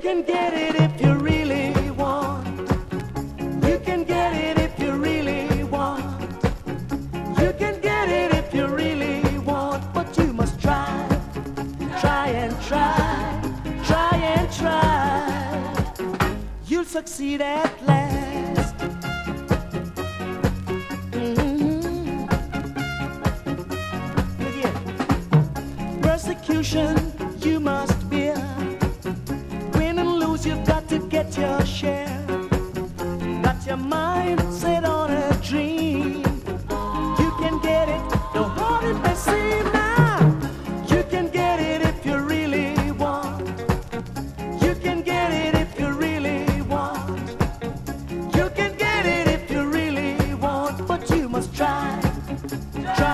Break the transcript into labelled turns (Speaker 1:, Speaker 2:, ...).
Speaker 1: can get it if you really want. You can get it if you really want. You can get it if you really want. But you must try, try and try, try and try. You'll succeed at last. Persecution you must bear. Win and lose, you've got to get your share.